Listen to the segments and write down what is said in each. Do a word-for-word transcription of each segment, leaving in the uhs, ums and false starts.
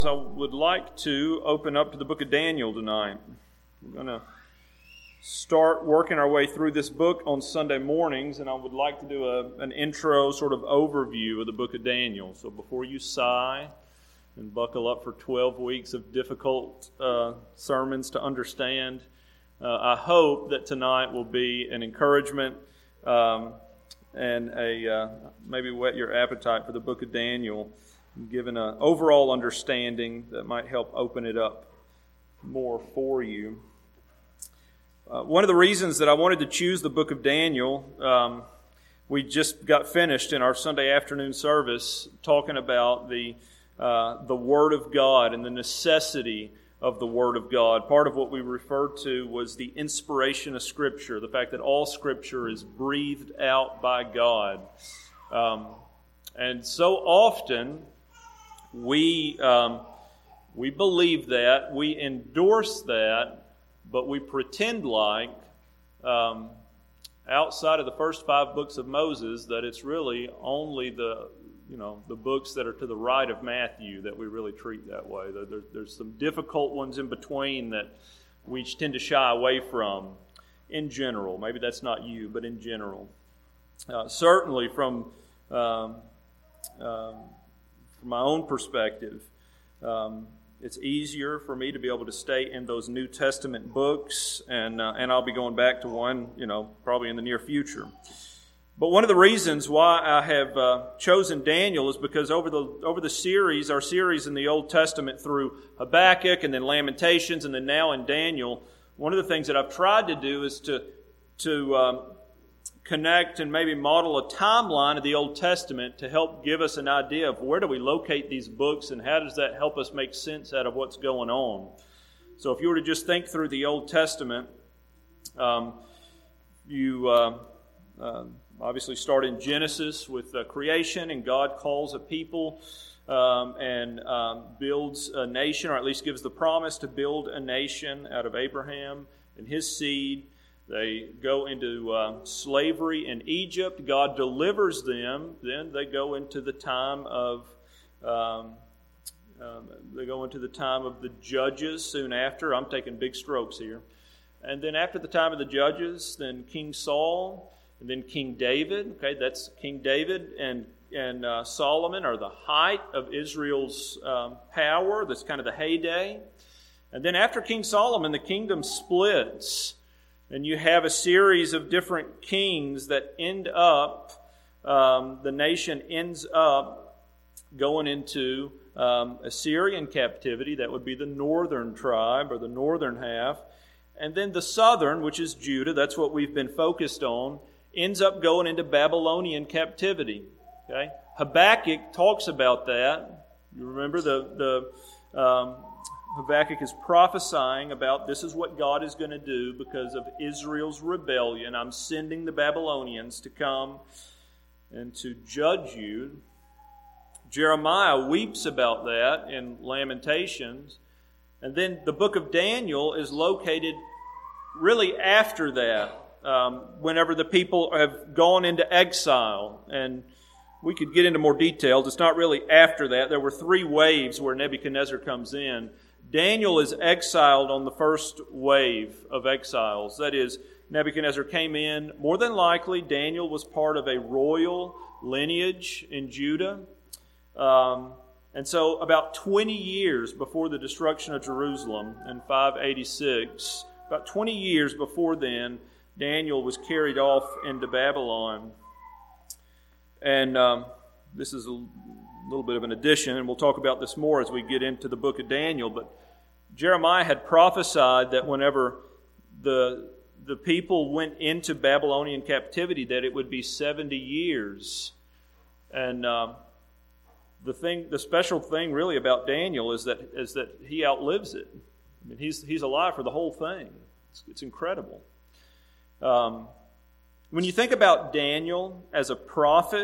I would like to open up to the book of Daniel tonight. We're going to start working our way through this book on Sunday mornings, and I would like to do a, an intro sort of overview of the book of Daniel. So before you sigh and buckle up for twelve weeks of difficult uh, sermons to understand, uh, I hope that tonight will be an encouragement um, and a uh, maybe whet your appetite for the book of Daniel, given an overall understanding that might help open it up more for you. Uh, one of the reasons that I wanted to choose the book of Daniel, um, we just got finished in our Sunday afternoon service talking about the uh, the Word of God and the necessity of the Word of God. Part of what we referred to was the inspiration of Scripture, the fact that all Scripture is breathed out by God. Um, and so often, We um, we believe that, we endorse that, but we pretend like um, outside of the first five books of Moses that it's really only the you know the books that are to the right of Matthew that we really treat that way. There, there's some difficult ones in between that we tend to shy away from. In general, maybe that's not you, but in general, uh, certainly from. Um, um, From my own perspective, um, it's easier for me to be able to stay in those New Testament books, and uh, and I'll be going back to one, you know, probably in the near future. But one of the reasons why I have uh, chosen Daniel is because over the over the series, our series in the Old Testament through Habakkuk and then Lamentations and then now in Daniel, one of the things that I've tried to do is to to um, connect and maybe model a timeline of the Old Testament to help give us an idea of where do we locate these books and how does that help us make sense out of what's going on. So if you were to just think through the Old Testament, um, you uh, uh, obviously start in Genesis with uh, creation, and God calls a people um, and um, builds a nation, or at least gives the promise to build a nation out of Abraham and his seed. They go into uh, slavery in Egypt. God delivers them. Then they go into the time of um, um, they go into the time of the judges soon after. I'm taking big strokes here. And then after the time of the judges, then King Saul, and then King David. Okay, that's King David and and uh, Solomon are the height of Israel's um, power. That's kind of the heyday. And then after King Solomon, the kingdom splits. And you have a series of different kings that end up, um, the nation ends up going into um, Assyrian captivity. That would be the northern tribe or the northern half. And then the southern, which is Judah, that's what we've been focused on, ends up going into Babylonian captivity. Okay, Habakkuk talks about that. You remember the the um, Habakkuk is prophesying about this is what God is going to do because of Israel's rebellion. I'm sending the Babylonians to come and to judge you. Jeremiah weeps about that in Lamentations. And then the book of Daniel is located really after that, um, whenever the people have gone into exile. And we could get into more details. It's not really after that. There were three waves where Nebuchadnezzar comes in. Daniel is exiled on the first wave of exiles. That is, Nebuchadnezzar came in. More than likely, Daniel was part of a royal lineage in Judah. Um, and so about twenty years before the destruction of Jerusalem in five eighty-six, about twenty years before then, Daniel was carried off into Babylon. And um, this is a little bit of an addition, and we'll talk about this more as we get into the book of Daniel, but Jeremiah had prophesied that whenever the the people went into Babylonian captivity, that it would be seventy years. And um, the thing, the special thing really about Daniel is that is that he outlives it. I mean, he's he's alive for the whole thing. It's, it's incredible. Um, when you think about Daniel as a prophet,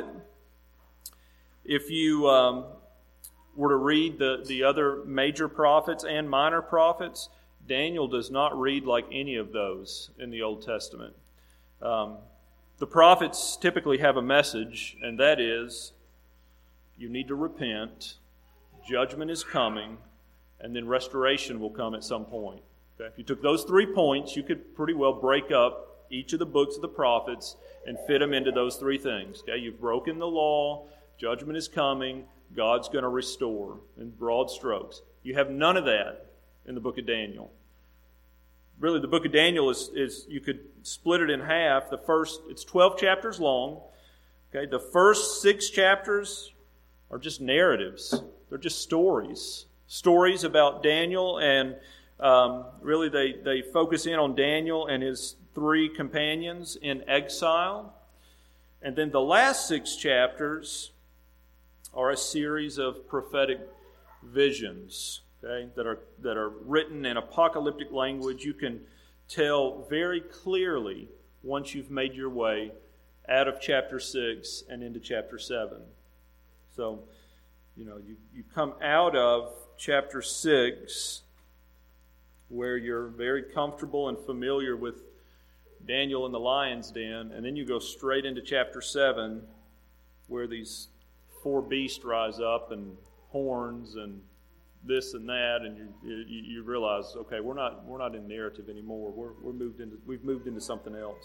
if you um, were to read the, the other major prophets and minor prophets, Daniel does not read like any of those in the Old Testament. Um, the prophets typically have a message, and that is, you need to repent, judgment is coming, and then restoration will come at some point. Okay? If you took those three points, you could pretty well break up each of the books of the prophets and fit them into those three things. Okay? You've broken the law, judgment is coming, God's going to restore in broad strokes. You have none of that in the book of Daniel. Really, the book of Daniel is, is you could split it in half. The first, it's twelve chapters long. Okay, the first six chapters are just narratives. They're just stories. Stories about Daniel, and um, really they, they focus in on Daniel and his three companions in exile. And then the last six chapters are a series of prophetic visions, okay, that are that are written in apocalyptic language. You can tell very clearly once you've made your way out of chapter six and into chapter seven. So, you know, you, you come out of chapter six where you're very comfortable and familiar with Daniel in the lion's den, and then you go straight into chapter seven where these four beasts rise up and horns and this and that, and you, you you realize, okay, we're not we're not in narrative anymore. We're we're moved into we've moved into something else.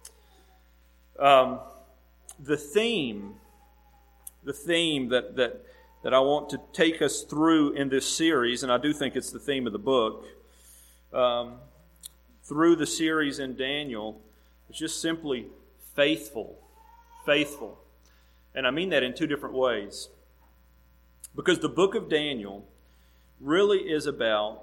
Um, the theme, the theme that that that I want to take us through in this series, and I do think it's the theme of the book, um, through the series in Daniel, is just simply faithful, faithful, and I mean that in two different ways, because the book of Daniel really is about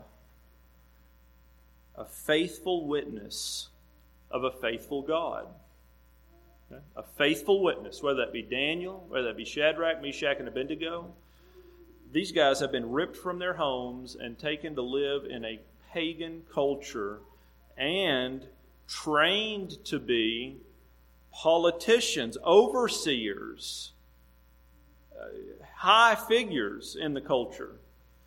a faithful witness of a faithful God. Okay? A faithful witness, whether that be Daniel, whether that be Shadrach, Meshach, and Abednego. These guys have been ripped from their homes and taken to live in a pagan culture and trained to be politicians, overseers, uh, high figures in the culture.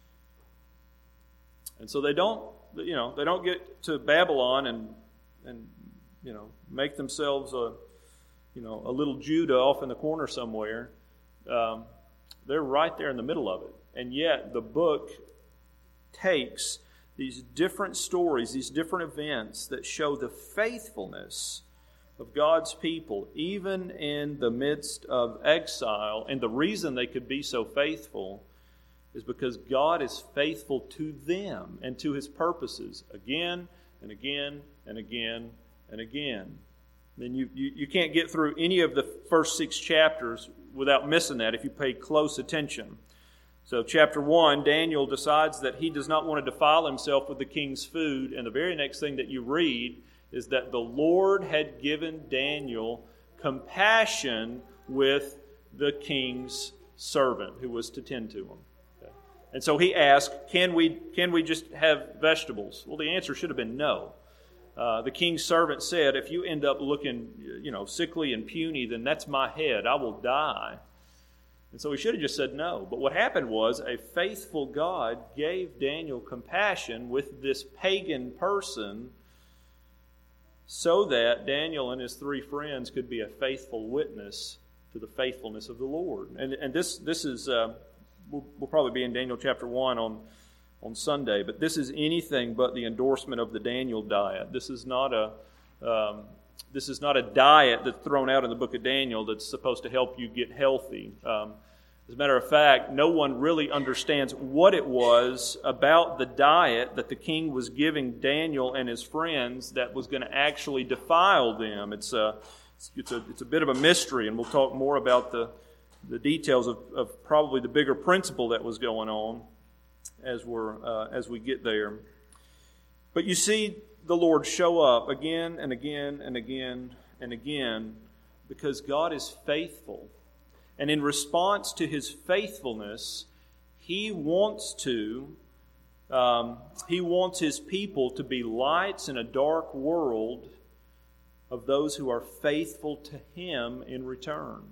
And so they don't, you know, they don't get to Babylon and, and you know, make themselves a, you know, a little Judah off in the corner somewhere. Um, they're right there in the middle of it. And yet the book takes these different stories, these different events that show the faithfulness of God's people, even in the midst of exile. And the reason they could be so faithful is because God is faithful to them and to His purposes again and again and again and again. Then you, you, you can't get through any of the first six chapters without missing that if you pay close attention. So chapter one, Daniel decides that he does not want to defile himself with the king's food, and the very next thing that you read is that the Lord had given Daniel compassion with the king's servant who was to tend to him. And so he asked, can we can we just have vegetables? Well, the answer should have been no. Uh, the king's servant said, if you end up looking, you know, sickly and puny, then that's my head. I will die. And so he should have just said no. But what happened was a faithful God gave Daniel compassion with this pagan person so that Daniel and his three friends could be a faithful witness to the faithfulness of the Lord. And, and this, this is... Uh, We'll, we'll probably be in Daniel chapter one on, on Sunday, but this is anything but the endorsement of the Daniel diet. This is not a um, this is not a diet that's thrown out in the book of Daniel that's supposed to help you get healthy. Um, as a matter of fact, no one really understands what it was about the diet that the king was giving Daniel and his friends that was going to actually defile them. It's a it's a it's a bit of a mystery, and we'll talk more about the. the details of, of probably the bigger principle that was going on as we're uh, as we get there. But you see the Lord show up again and again and again and again because God is faithful. And in response to His faithfulness, He wants to um, He wants His people to be lights in a dark world of those who are faithful to Him in return.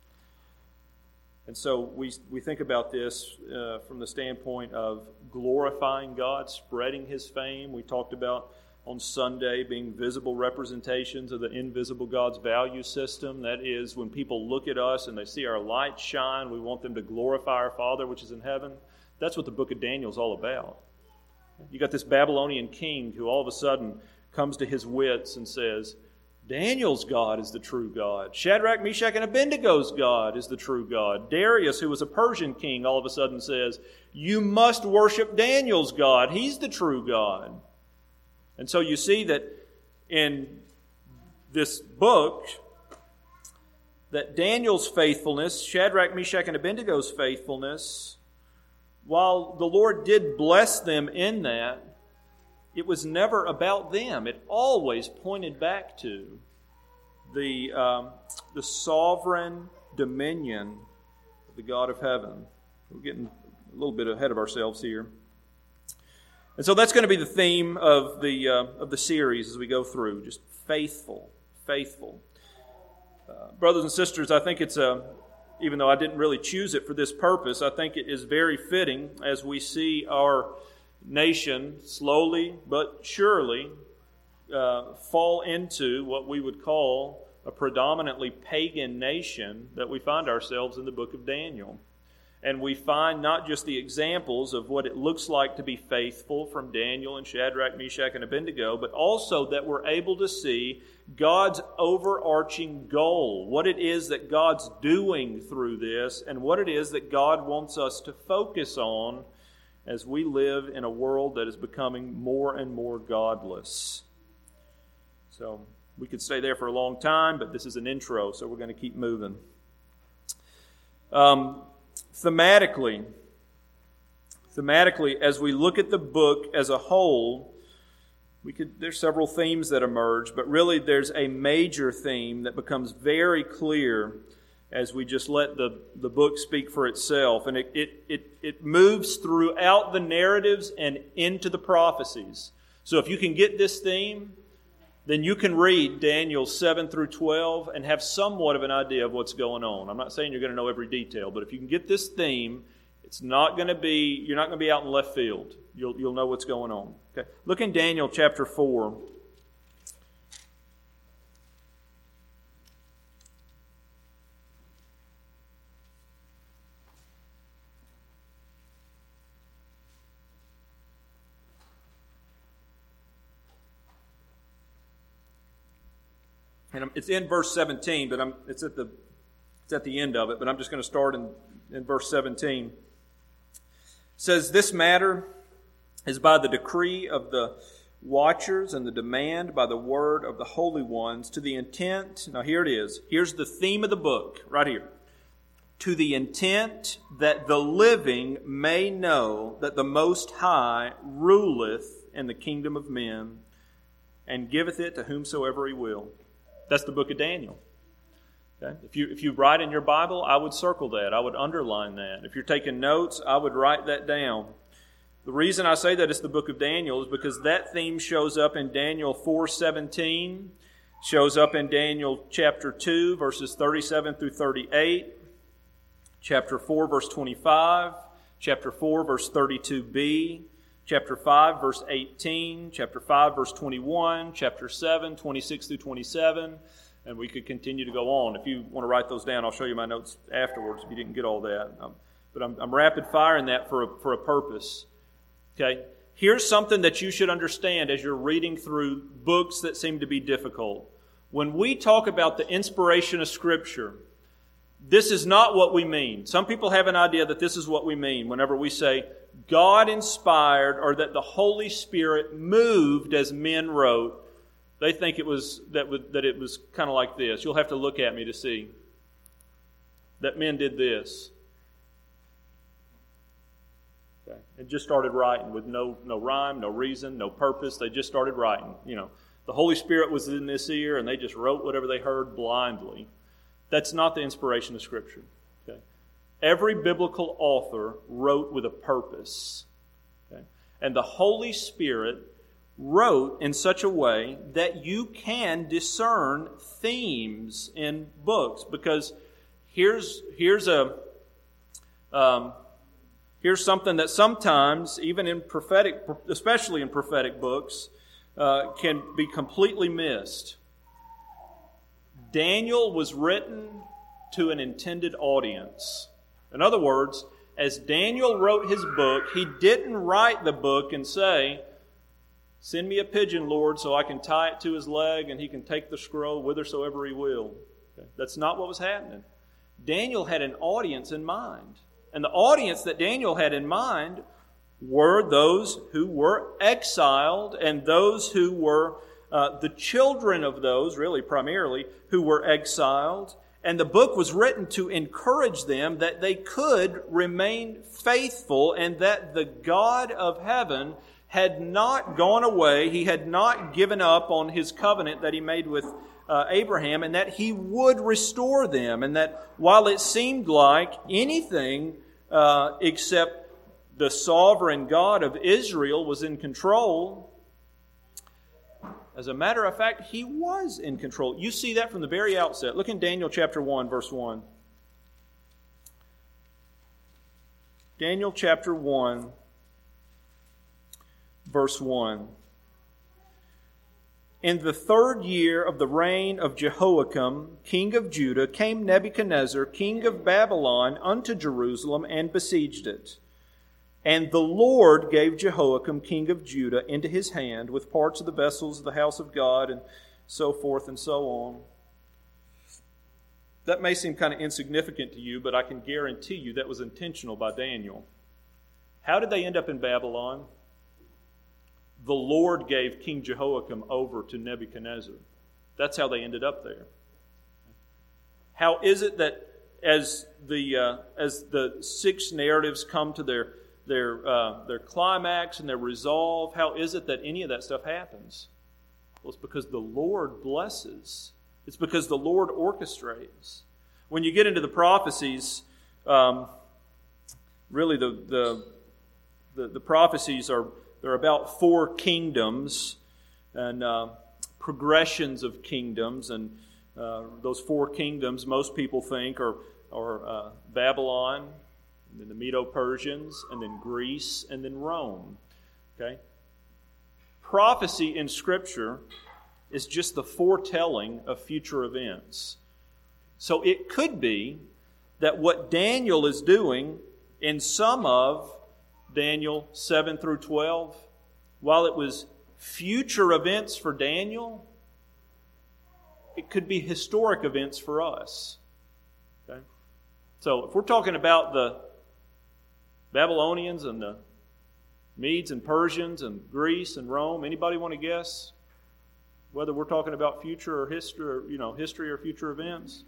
And so we we think about this uh, from the standpoint of glorifying God, spreading His fame. We talked about on Sunday being visible representations of the invisible God's value system. That is, when people look at us and they see our light shine, we want them to glorify our Father which is in heaven. That's what the book of Daniel is all about. You got this Babylonian king who all of a sudden comes to his wits and says, Daniel's God is the true God. Shadrach, Meshach, and Abednego's God is the true God. Darius, who was a Persian king, all of a sudden says, you must worship Daniel's God. He's the true God. And so you see that in this book, that Daniel's faithfulness, Shadrach, Meshach, and Abednego's faithfulness, while the Lord did bless them in that, it was never about them. It always pointed back to the, um, the sovereign dominion of the God of heaven. We're getting a little bit ahead of ourselves here. And so that's going to be the theme of the, uh, of the series as we go through. Just faithful, faithful. Uh, brothers and sisters, I think it's a, even though I didn't really choose it for this purpose, I think it is very fitting as we see our nation slowly but surely uh, fall into what we would call a predominantly pagan nation that we find ourselves in the book of Daniel. And we find not just the examples of what it looks like to be faithful from Daniel and Shadrach, Meshach, and Abednego, but also that we're able to see God's overarching goal, what it is that God's doing through this, and what it is that God wants us to focus on as we live in a world that is becoming more and more godless. So we could stay there for a long time, but this is an intro, so we're going to keep moving. Um, thematically, thematically, as we look at the book as a whole, we could there's several themes that emerge, but really there's a major theme that becomes very clear as we just let the, the book speak for itself. And it, it, it, it moves throughout the narratives and into the prophecies. So if you can get this theme, then you can read Daniel seven through twelve and have somewhat of an idea of what's going on. I'm not saying you're going to know every detail, but if you can get this theme, it's not going to be, you're not going to be out in left field. You'll, you'll know what's going on. Okay. Look in Daniel chapter four. And it's in verse seventeen, but I'm, it's at the it's at the end of it. But I'm just going to start in, in verse seventeen. It says, "This matter is by the decree of the watchers and the demand by the word of the holy ones, to the intent." Now here it is. Here's the theme of the book, right here. "To the intent that the living may know that the Most High ruleth in the kingdom of men, and giveth it to whomsoever he will." That's the book of Daniel. Okay? If you if you write in your Bible, I would circle that. I would underline that. If you're taking notes, I would write that down. The reason I say that it's the book of Daniel is because that theme shows up in Daniel four seventeen, shows up in Daniel chapter two, verses thirty-seven through thirty-eight, chapter four, verse twenty-five, chapter four, verse thirty-two b, chapter five, verse eighteen, chapter five, verse twenty-one, chapter seven, twenty-six through twenty-seven, and we could continue to go on. If you want to write those down, I'll show you my notes afterwards if you didn't get all that. Um, but I'm, I'm rapid firing that for a, for a purpose. Okay? Here's something that you should understand as you're reading through books that seem to be difficult. When we talk about the inspiration of Scripture, this is not what we mean. Some people have an idea that this is what we mean whenever we say God inspired or that the Holy Spirit moved as men wrote. They think it was that, would, that it was kind of like this. You'll have to look at me to see that men did this. Okay. And just started writing with no no rhyme, no reason, no purpose. They just started writing. You know, the Holy Spirit was in this ear and they just wrote whatever they heard blindly. That's not the inspiration of Scripture. Okay? Every biblical author wrote with a purpose. Okay? And the Holy Spirit wrote in such a way that you can discern themes in books. Because here's here's a um, here's something that sometimes, even in prophetic, especially in prophetic books, uh, can be completely missed. Daniel was written to an intended audience. In other words, as Daniel wrote his book, he didn't write the book and say, send me a pigeon, Lord, so I can tie it to his leg and he can take the scroll whithersoever he will. Okay? That's not what was happening. Daniel had an audience in mind. And the audience that Daniel had in mind were those who were exiled and those who were uh, the children of those, really primarily, who were exiled. And the book was written to encourage them that they could remain faithful and that the God of heaven had not gone away. He had not given up on his covenant that he made with uh, Abraham, and that he would restore them. And that while it seemed like anything uh, except the sovereign God of Israel was in control, as a matter of fact, he was in control. You see that from the very outset. Look in Daniel chapter one, verse one. Daniel chapter one, verse one. In the third year of the reign of Jehoiakim, king of Judah, came Nebuchadnezzar, king of Babylon, unto Jerusalem and besieged it. And the Lord gave Jehoiakim, king of Judah, into his hand with parts of the vessels of the house of God and so forth and so on. That may seem kind of insignificant to you, but I can guarantee you that was intentional by Daniel. How did they end up in Babylon? The Lord gave King Jehoiakim over to Nebuchadnezzar. That's how they ended up there. How is it that as the uh, as the six narratives come to their their uh, their climax and their resolve, how is it that any of that stuff happens? Well, it's because the Lord blesses. It's because the Lord orchestrates. When you get into the prophecies, um, really the, the the the prophecies are they're about four kingdoms and uh, progressions of kingdoms, and uh, those four kingdoms most people think are are uh, Babylon, and then the Medo-Persians, and then Greece, and then Rome. Okay? Prophecy in Scripture is just the foretelling of future events. So it could be that what Daniel is doing in some of Daniel seven through twelve, while it was future events for Daniel, it could be historic events for us. Okay? So if we're talking about the Babylonians and the Medes and Persians and Greece and Rome, anybody want to guess whether we're talking about future or history, or, you know, history or future events?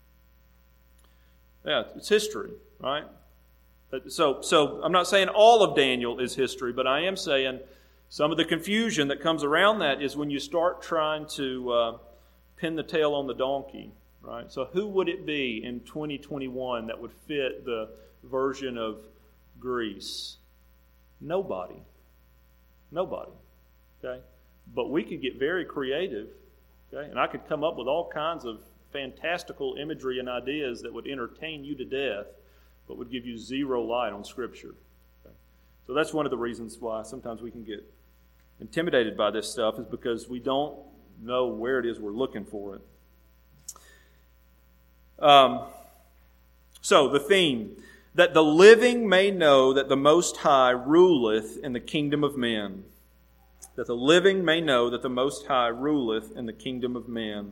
Yeah, it's history, right? So, so I'm not saying all of Daniel is history, but I am saying some of the confusion that comes around that is when you start trying to uh, pin the tail on the donkey, right? So who would it be in twenty twenty-one that would fit the version of Greece? Nobody. Nobody. Okay? But we could get very creative, okay? And I could come up with all kinds of fantastical imagery and ideas that would entertain you to death, but would give you zero light on Scripture. Okay? So that's one of the reasons why sometimes we can get intimidated by this stuff, is because we don't know where it is we're looking for it. Um, so the theme, that the living may know that the Most High ruleth in the kingdom of men. That the living may know that the Most High ruleth in the kingdom of men.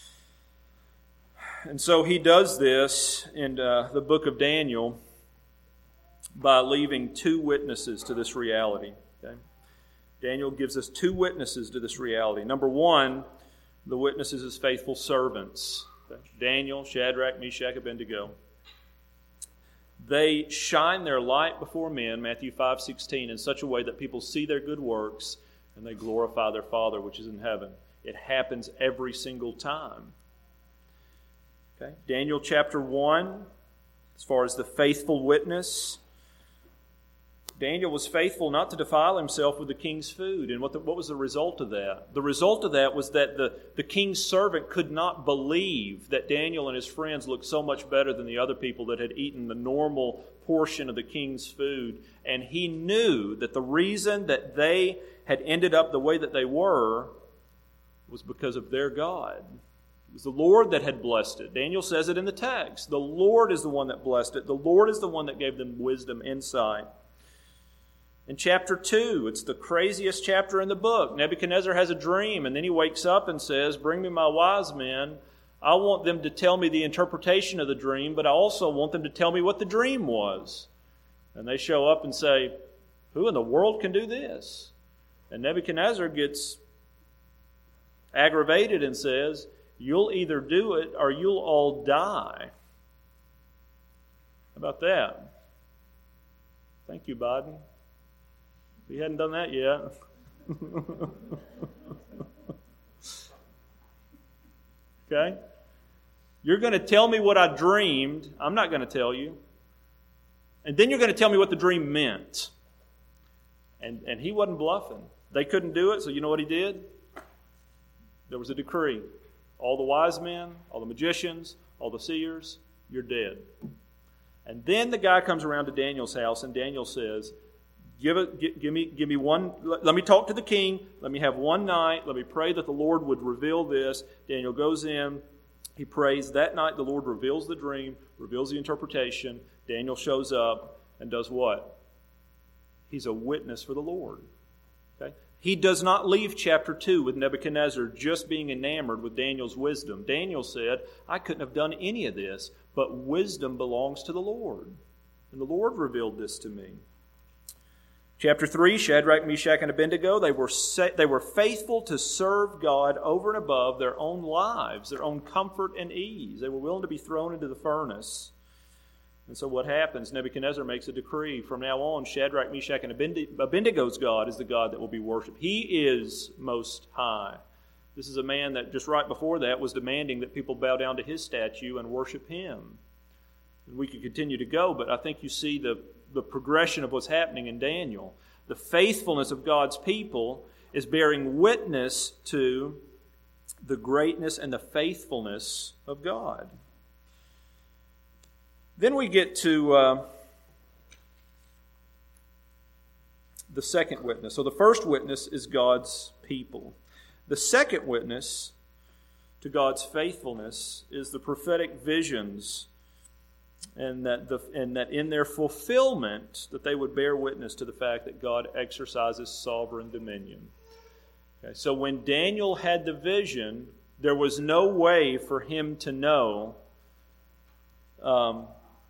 And so he does this in uh, the book of Daniel by leaving two witnesses to this reality. Okay? Daniel gives us two witnesses to this reality. Number one, the witnesses as faithful servants. Okay? Daniel, Shadrach, Meshach, Abednego. They shine their light before men, Matthew five sixteen, in such a way that people see their good works and they glorify their Father which is in heaven. It happens every single time. Okay. Daniel chapter one, as far as the faithful witness, Daniel was faithful not to defile himself with the king's food. And what, the, what was the result of that? The result of that was that the, the king's servant could not believe that Daniel and his friends looked so much better than the other people that had eaten the normal portion of the king's food. And he knew that the reason that they had ended up the way that they were was because of their God. It was the Lord that had blessed it. Daniel says it in the text. The Lord is the one that blessed it. The Lord is the one that gave them wisdom, insight. In chapter two, it's the craziest chapter in the book. Nebuchadnezzar has a dream, and then he wakes up and says, "Bring me my wise men. I want them to tell me the interpretation of the dream, but I also want them to tell me what the dream was." And they show up and say, "Who in the world can do this?" And Nebuchadnezzar gets aggravated and says, "You'll either do it or you'll all die." How about that? Thank you, Biden. We hadn't done that yet. Okay? You're going to tell me what I dreamed. I'm not going to tell you. And then you're going to tell me what the dream meant. And, and he wasn't bluffing. They couldn't do it, so you know what he did? There was a decree. All the wise men, all the magicians, all the seers, you're dead. And then the guy comes around to Daniel's house, and Daniel says, Give it, give, give me, give me one. Let, let me talk to the king. Let me have one night. Let me pray that the Lord would reveal this. Daniel goes in. He prays. That night, the Lord reveals the dream, reveals the interpretation. Daniel shows up and does what? He's a witness for the Lord. Okay? He does not leave chapter two with Nebuchadnezzar just being enamored with Daniel's wisdom. Daniel said, "I couldn't have done any of this, but wisdom belongs to the Lord. And the Lord revealed this to me." Chapter three, Shadrach, Meshach, and Abednego, they were set, they were faithful to serve God over and above their own lives, their own comfort and ease. They were willing to be thrown into the furnace. And so what happens? Nebuchadnezzar makes a decree. From now on, Shadrach, Meshach, and Abednego's God is the God that will be worshipped. He is most high. This is a man that just right before that was demanding that people bow down to his statue and worship him. And we could continue to go, but I think you see the the progression of what's happening in Daniel. The faithfulness of God's people is bearing witness to the greatness and the faithfulness of God. Then we get to uh, the second witness. So the first witness is God's people. The second witness to God's faithfulness is the prophetic visions, and that the and that in their fulfillment that they would bear witness to the fact that God exercises sovereign dominion. Okay, so when Daniel had the vision, there was no way for him to know. Um,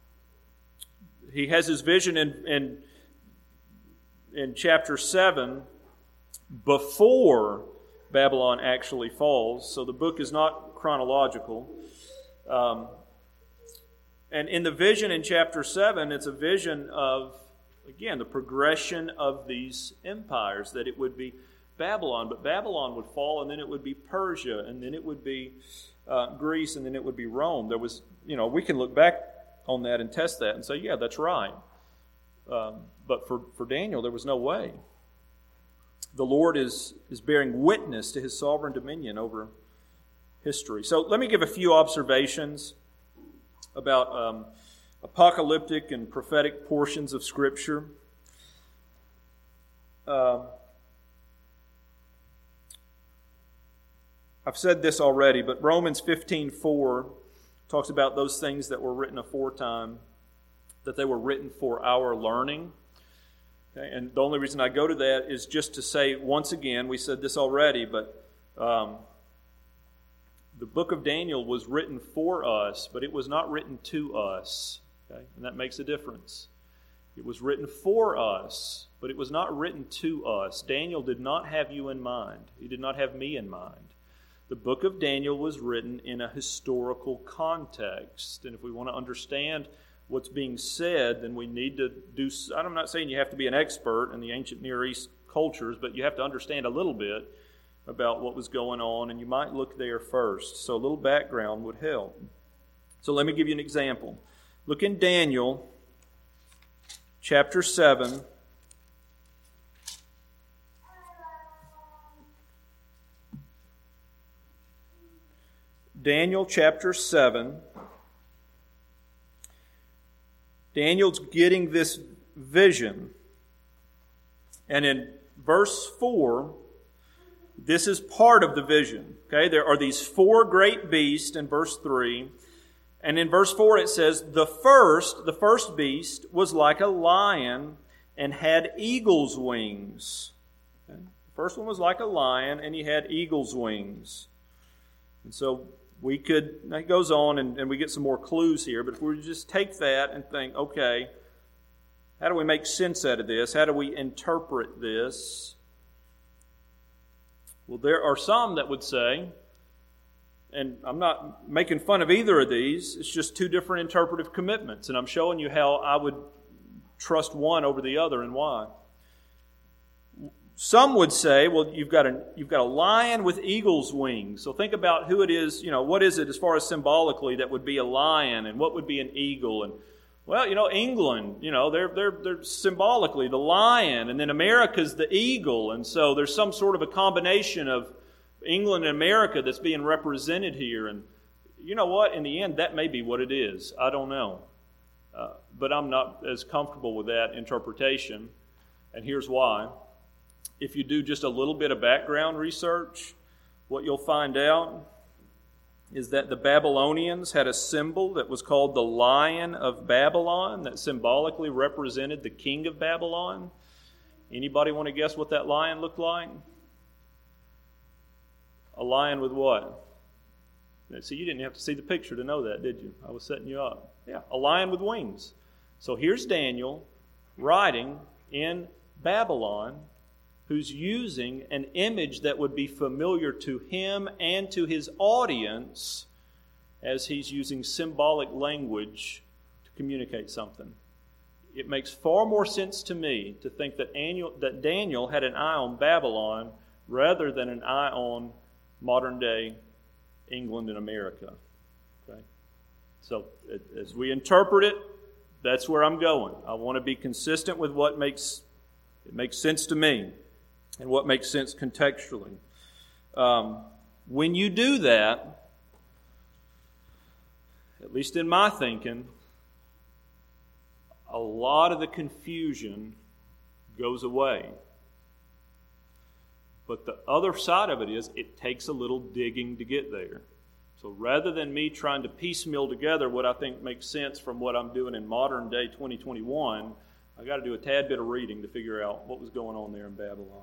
he has his vision in in in chapter seven before Babylon actually falls. So the book is not chronological. Um, And in the vision in chapter seven, it's a vision of, again, the progression of these empires, that it would be Babylon, but Babylon would fall, and then it would be Persia, and then it would be uh, Greece, and then it would be Rome. There was, you know, we can look back on that and test that and say, yeah, that's right. Um, but for, for Daniel, there was no way. The Lord is, is bearing witness to his sovereign dominion over history. So let me give a few observations about um, apocalyptic and prophetic portions of Scripture. Uh, I've said this already, but Romans fifteen four talks about those things that were written aforetime, that they were written for our learning. Okay? And the only reason I go to that is just to say, once again, we said this already, but um, the book of Daniel was written for us, but it was not written to us. Okay? And that makes a difference. It was written for us, but it was not written to us. Daniel did not have you in mind. He did not have me in mind. The book of Daniel was written in a historical context. And if we want to understand what's being said, then we need to do... I'm not saying you have to be an expert in the ancient Near East cultures, but you have to understand a little bit about what was going on, and you might look there first. So a little background would help. So let me give you an example. Look in Daniel chapter seven. Daniel chapter seven. Daniel's getting this vision. And in verse four, this is part of the vision. Okay, there are these four great beasts in verse three. And in verse four it says, the first, the first beast was like a lion and had eagle's wings. Okay? The first one was like a lion and he had eagle's wings. And so we could, it goes on and, and we get some more clues here, but if we just take that and think, okay, how do we make sense out of this? How do we interpret this? Well, there are some that would say, and I'm not making fun of either of these, it's just two different interpretive commitments, and I'm showing you how I would trust one over the other and why. Some would say, well, you've got a you've got a lion with eagle's wings. So think about who it is, you know, what is it as far as symbolically that would be a lion and what would be an eagle? And well, you know, England, you know, they're they're they're symbolically the lion, and then America's the eagle, and so there's some sort of a combination of England and America that's being represented here. And you know what? In the end, that may be what it is. I don't know. Uh, but I'm not as comfortable with that interpretation. And here's why. If you do just a little bit of background research, what you'll find out is that the Babylonians had a symbol that was called the Lion of Babylon that symbolically represented the king of Babylon. Anybody want to guess what that lion looked like? A lion with what? See, you didn't have to see the picture to know that, did you? I was setting you up. Yeah, a lion with wings. So here's Daniel writing in Babylon, who's using an image that would be familiar to him and to his audience as he's using symbolic language to communicate something. It makes far more sense to me to think that Daniel, that Daniel had an eye on Babylon rather than an eye on modern-day England and America. Okay? So as we interpret it, that's where I'm going. I want to be consistent with what makes it makes sense to me and what makes sense contextually. Um, when you do that, at least in my thinking, a lot of the confusion goes away. But the other side of it is it takes a little digging to get there. So rather than me trying to piecemeal together what I think makes sense from what I'm doing in modern day twenty twenty-one, I got to do a tad bit of reading to figure out what was going on there in Babylon.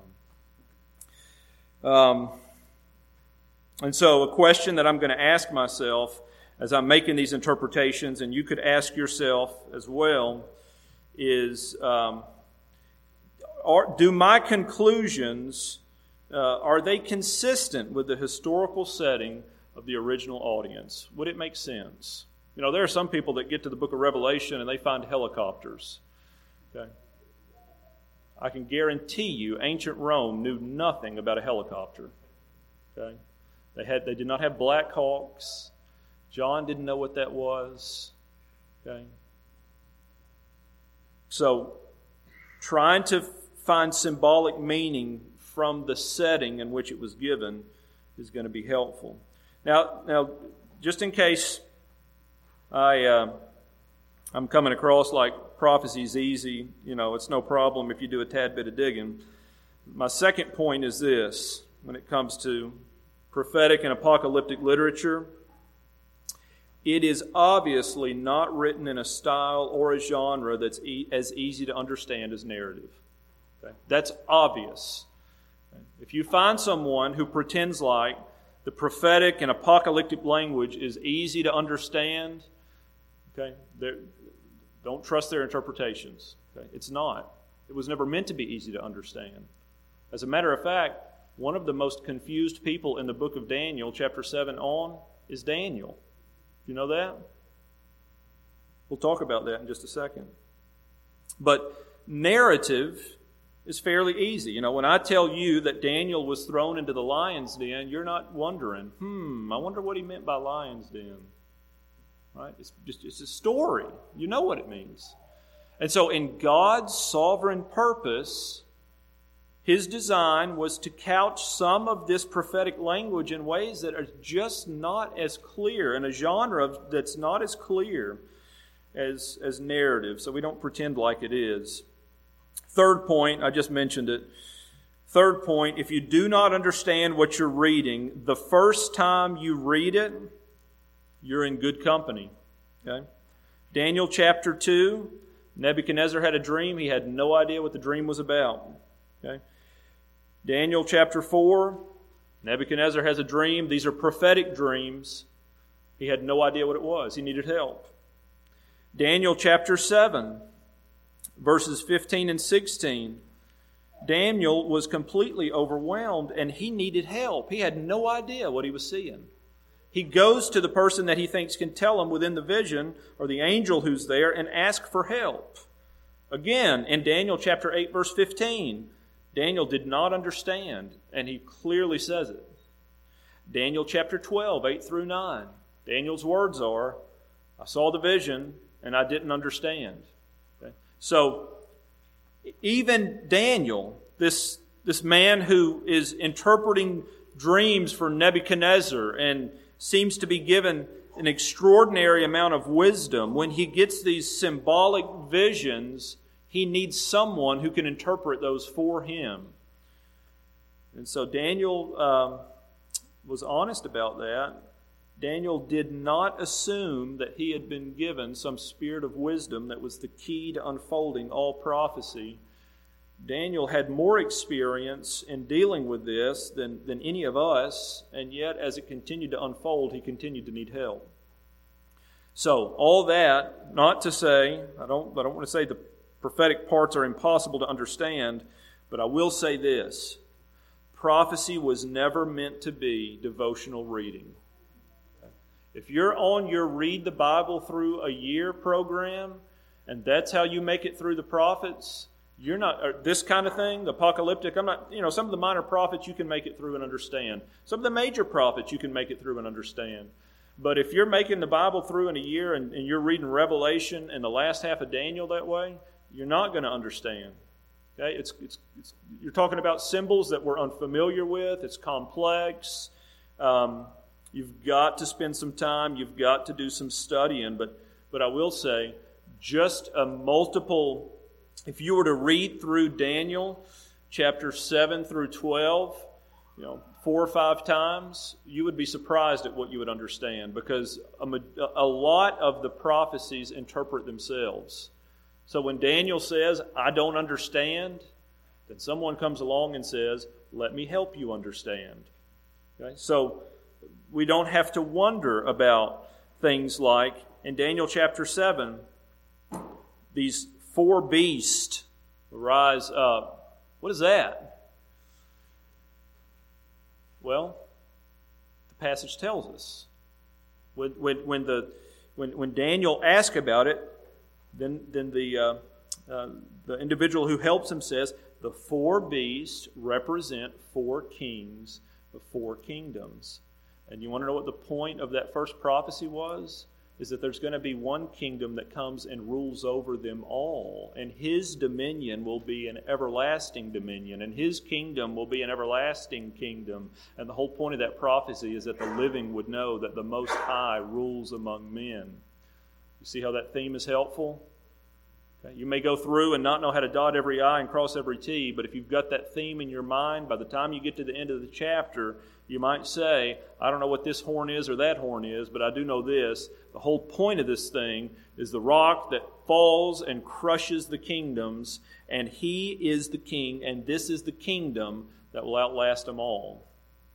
Um, and so a question that I'm going to ask myself as I'm making these interpretations, and you could ask yourself as well, is um, are, do my conclusions, uh, are they consistent with the historical setting of the original audience? Would it make sense? You know, there are some people that get to the book of Revelation and they find helicopters. Okay. I can guarantee you ancient Rome knew nothing about a helicopter. Okay. They had they did not have Black Hawks. John didn't know what that was. Okay. So trying to find symbolic meaning from the setting in which it was given is going to be helpful. Now, now, just in case I, uh, I'm coming across like prophecy's easy, you know, it's no problem if you do a tad bit of digging. My second point is this: when it comes to prophetic and apocalyptic literature, it is obviously not written in a style or a genre that's e- as easy to understand as narrative. Okay? That's obvious. Okay? If you find someone who pretends like the prophetic and apocalyptic language is easy to understand, okay, don't trust their interpretations. Okay? It's not. It was never meant to be easy to understand. As a matter of fact, one of the most confused people in the book of Daniel, chapter seven on, is Daniel. You know that? We'll talk about that in just a second. But narrative is fairly easy. You know, when I tell you that Daniel was thrown into the lion's den, you're not wondering, hmm, I wonder what he meant by lion's den. Right? It's just it's a story. You know what it means. And so in God's sovereign purpose, His design was to couch some of this prophetic language in ways that are just not as clear, in a genre that's not as clear as, as narrative, so we don't pretend like it is. Third point, I just mentioned it, Third point, if you do not understand what you're reading, the first time you read it, you're in good company. Okay? Daniel chapter two, Nebuchadnezzar had a dream. He had no idea what the dream was about. Okay? Daniel chapter four, Nebuchadnezzar has a dream. These are prophetic dreams. He had no idea what it was. He needed help. Daniel chapter seven, verses fifteen and sixteen. Daniel was completely overwhelmed and he needed help. He had no idea what he was seeing. He goes to the person that he thinks can tell him within the vision, or the angel who's there, and asks for help. Again, in Daniel chapter eight, verse fifteen, Daniel did not understand, and he clearly says it. Daniel chapter twelve, eight through nine. Daniel's words are, I saw the vision and I didn't understand. Okay? So, even Daniel, this, this man who is interpreting dreams for Nebuchadnezzar and seems to be given an extraordinary amount of wisdom, when he gets these symbolic visions, he needs someone who can interpret those for him. And so Daniel um, was honest about that. Daniel did not assume that he had been given some spirit of wisdom that was the key to unfolding all prophecy. Daniel had more experience in dealing with this than, than any of us, and yet as it continued to unfold, he continued to need help. So, all that, not to say, I don't, I don't want to say the prophetic parts are impossible to understand, but I will say this. Prophecy was never meant to be devotional reading. If you're on your Read the Bible Through a Year program, and that's how you make it through the prophets, you're not, or this kind of thing, the apocalyptic, I'm not, you know, some of the minor prophets you can make it through and understand. Some of the major prophets you can make it through and understand. But if you're making the Bible through in a year and, and you're reading Revelation and the last half of Daniel that way, you're not going to understand. Okay? It's, it's, it's, you're talking about symbols that we're unfamiliar with. It's complex. Um, You've got to spend some time. You've got to do some studying. But, but I will say, just a multiple, if you were to read through Daniel chapter seven through twelve, you know, four or five times, you would be surprised at what you would understand, because a, a lot of the prophecies interpret themselves. So when Daniel says, I don't understand, then someone comes along and says, let me help you understand. Okay? So we don't have to wonder about things like, in Daniel chapter seven, these four beasts rise up. What is that? Well, the passage tells us. When, when, when, the, when, when Daniel asks about it, then, then the, uh, uh, the individual who helps him says, the four beasts represent four kings of four kingdoms. And you want to know what the point of that first prophecy was? Is that there's going to be one kingdom that comes and rules over them all. And his dominion will be an everlasting dominion. And his kingdom will be an everlasting kingdom. And the whole point of that prophecy is that the living would know that the Most High rules among men. You see how that theme is helpful? Okay. You may go through and not know how to dot every I and cross every T, but if you've got that theme in your mind, by the time you get to the end of the chapter, you might say, I don't know what this horn is or that horn is, but I do know this. The whole point of this thing is the rock that falls and crushes the kingdoms, and he is the king, and this is the kingdom that will outlast them all.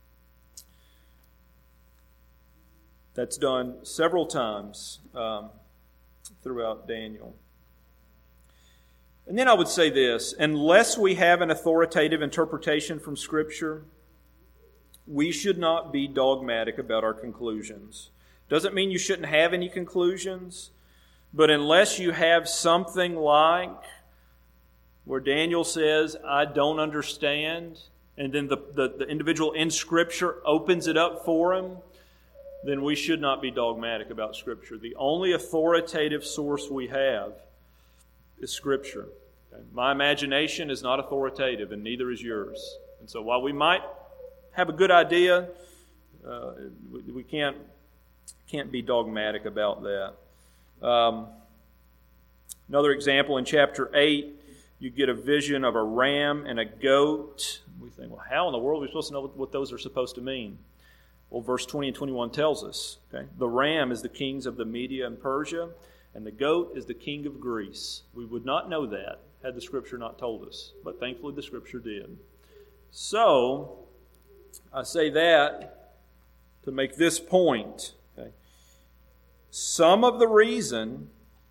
That's done several times um, throughout Daniel. And then I would say this, unless we have an authoritative interpretation from Scripture, we should not be dogmatic about our conclusions. Doesn't mean you shouldn't have any conclusions, but unless you have something like where Daniel says, I don't understand, and then the, the, the individual in Scripture opens it up for him, then we should not be dogmatic about Scripture. The only authoritative source we have is Scripture. Okay? My imagination is not authoritative, and neither is yours. And so while we might have a good idea, uh, we, we can't can't be dogmatic about that. Um, another example in chapter eight, You get a vision of a ram and a goat. We think, well, how in the world are we supposed to know what those are supposed to mean? Well, verse twenty and twenty-one tells us. Okay? The ram is the kings of the Media and Persia, and the goat is the king of Greece. We would not know that had the Scripture not told us, but thankfully the Scripture did. So, I say that to make this point. Okay? Some of the reason,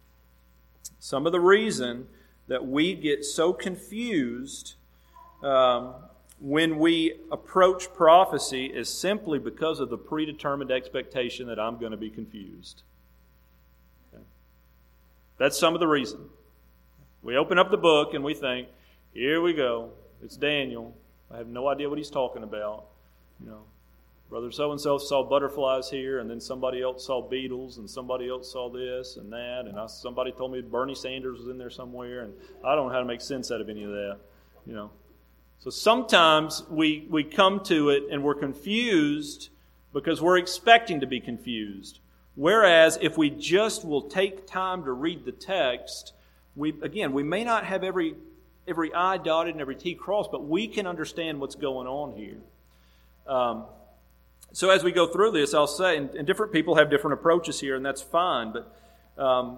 some of the reason that we get so confused um, when we approach prophecy is simply because of the predetermined expectation that I'm going to be confused. Okay? That's some of the reason. We open up the book and we think, here we go. It's Daniel. I have no idea what he's talking about. You know, brother so-and-so saw butterflies here, and then somebody else saw beetles, and somebody else saw this and that, and I, somebody told me Bernie Sanders was in there somewhere, and I don't know how to make sense out of any of that. You know, so sometimes we we come to it and we're confused because we're expecting to be confused. Whereas if we just will take time to read the text, we again we may not have every every I dotted and every T crossed, but we can understand what's going on here. Um, so as we go through this, I'll say, and, and different people have different approaches here, and that's fine, but um,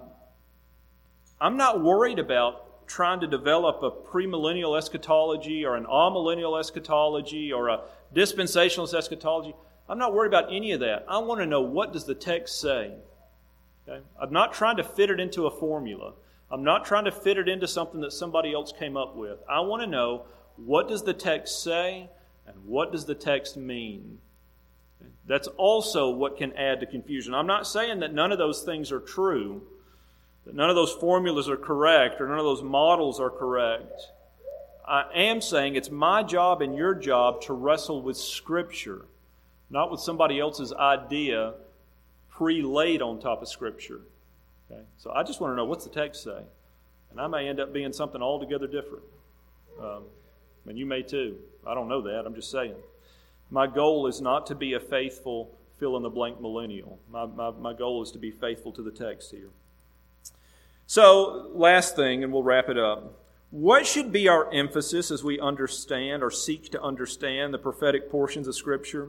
I'm not worried about trying to develop a premillennial eschatology or an amillennial eschatology or a dispensationalist eschatology. I'm not worried about any of that. I want to know, what does the text say? Okay? I'm not trying to fit it into a formula. I'm not trying to fit it into something that somebody else came up with. I want to know, what does the text say and what does the text mean? Okay? That's also what can add to confusion. I'm not saying that none of those things are true, that none of those formulas are correct, or none of those models are correct. I am saying it's my job and your job to wrestle with Scripture, not with somebody else's idea pre-laid on top of Scripture. Okay? So I just want to know, what's the text say? And I may end up being something altogether different. Um, and you may too. I don't know that. I'm just saying. My goal is not to be a faithful fill-in-the-blank millennial. My, my, my goal is to be faithful to the text here. So, last thing, and we'll wrap it up. What should be our emphasis as we understand or seek to understand the prophetic portions of Scripture?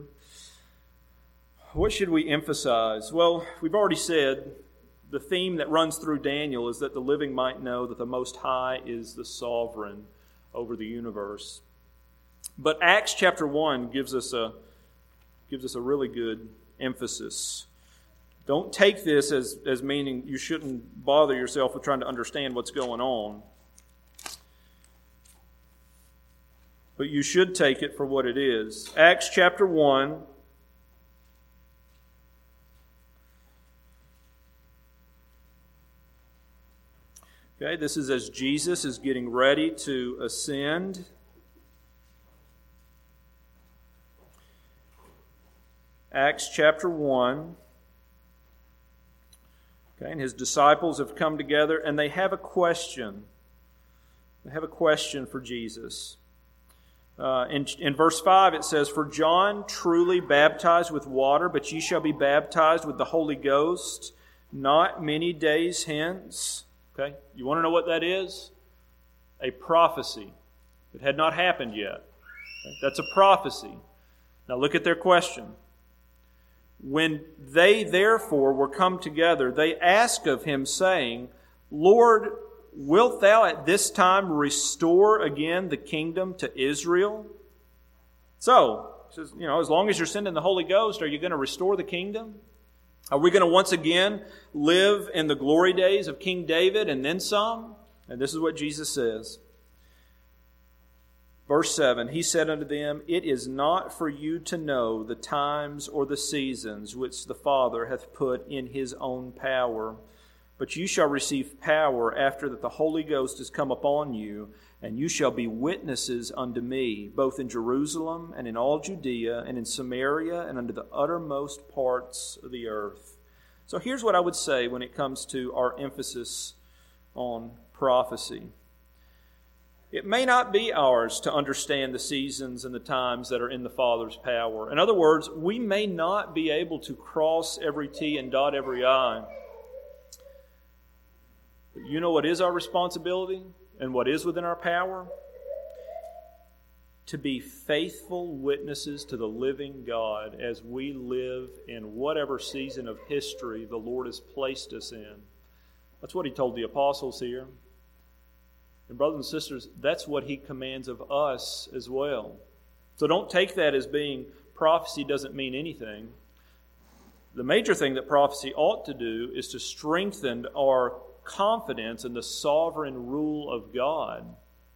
What should we emphasize? Well, we've already said the theme that runs through Daniel is that the living might know that the Most High is the sovereign over the universe. But Acts chapter one gives us a gives us a really good emphasis. Don't take this as, as meaning you shouldn't bother yourself with trying to understand what's going on. But you should take it for what it is. Acts chapter one. Okay, this is as Jesus is getting ready to ascend. Acts chapter one. Okay, and his disciples have come together and they have a question. They have a question for Jesus. Uh, in, in verse five it says, "For John truly baptized with water, but ye shall be baptized with the Holy Ghost not many days hence." Okay, you want to know what that is? A prophecy. It had not happened yet. Okay? That's a prophecy. Now look at their question. "When they therefore were come together, they asked of him, saying, Lord, wilt thou at this time restore again the kingdom to Israel?" So, says, you know, as long as you're sending the Holy Ghost, are you going to restore the kingdom? Are we going to once again live in the glory days of King David and then some? And this is what Jesus says. Verse seven, "He said unto them, It is not for you to know the times or the seasons which the Father hath put in His own power, but you shall receive power after that the Holy Ghost is come upon you, and you shall be witnesses unto me, both in Jerusalem and in all Judea and in Samaria and unto the uttermost parts of the earth." So here's what I would say when it comes to our emphasis on prophecy. It may not be ours to understand the seasons and the times that are in the Father's power. In other words, we may not be able to cross every T and dot every I. But you know what is our responsibility? and what is within our power to be faithful witnesses to the living God as we live in whatever season of history the Lord has placed us in. That's what He told the apostles here. And brothers and sisters, that's what He commands of us as well. So don't take that as being prophecy doesn't mean anything. The major thing that prophecy ought to do is to strengthen our confidence in the sovereign rule of God.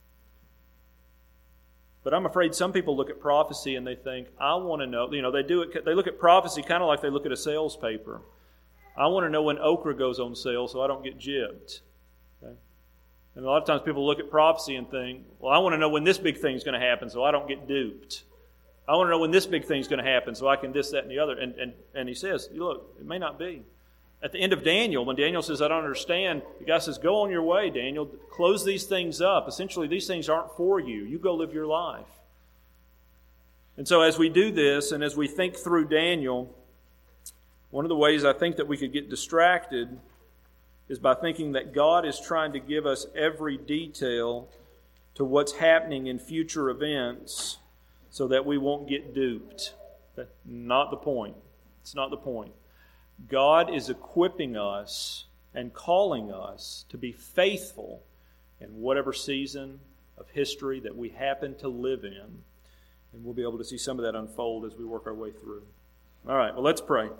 But I'm afraid some people look at prophecy and they think, I want to know, you know, they do it, they look at prophecy kind of like they look at a sales paper. I want to know when okra goes on sale so I don't get gypped. Okay? And a lot of times people look at prophecy and think, well, I want to know when this big thing's going to happen so I don't get duped. I want to know when this big thing's going to happen so I can this, that, and the other. And, and, and he says, look, it may not be. At the end of Daniel, when Daniel says, I don't understand, the guy says, go on your way, Daniel. Close these things up. Essentially, these things aren't for you. You go live your life. And so as we do this and as we think through Daniel, one of the ways I think that we could get distracted is by thinking that God is trying to give us every detail to what's happening in future events so that we won't get duped. That's not the point. It's not the point. God is equipping us and calling us to be faithful in whatever season of history that we happen to live in. And we'll be able to see some of that unfold as we work our way through. All right, well, let's pray.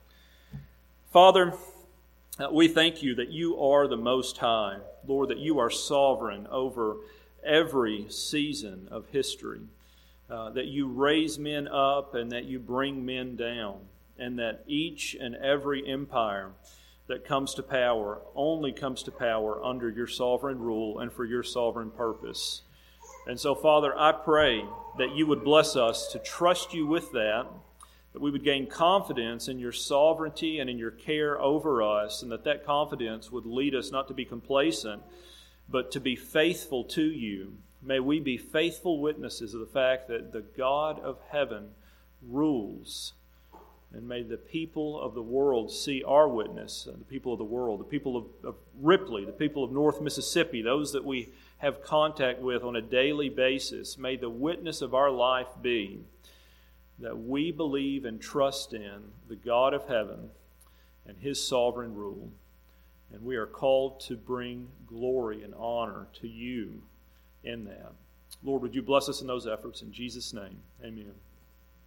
Father, uh, we thank You that You are the Most High. Lord, that You are sovereign over every season of history. Uh, that You raise men up and that You bring men down. And that each and every empire that comes to power only comes to power under Your sovereign rule and for Your sovereign purpose. And so, Father, I pray that You would bless us to trust You with that, that we would gain confidence in Your sovereignty and in Your care over us, and that that confidence would lead us not to be complacent, but to be faithful to You. May we be faithful witnesses of the fact that the God of heaven rules. And may the people of the world see our witness, the people of the world, the people of, of Ripley, the people of North Mississippi, those that we have contact with on a daily basis. May the witness of our life be that we believe and trust in the God of heaven and His sovereign rule. And we are called to bring glory and honor to You in that. Lord, would You bless us in those efforts? In Jesus' name, amen.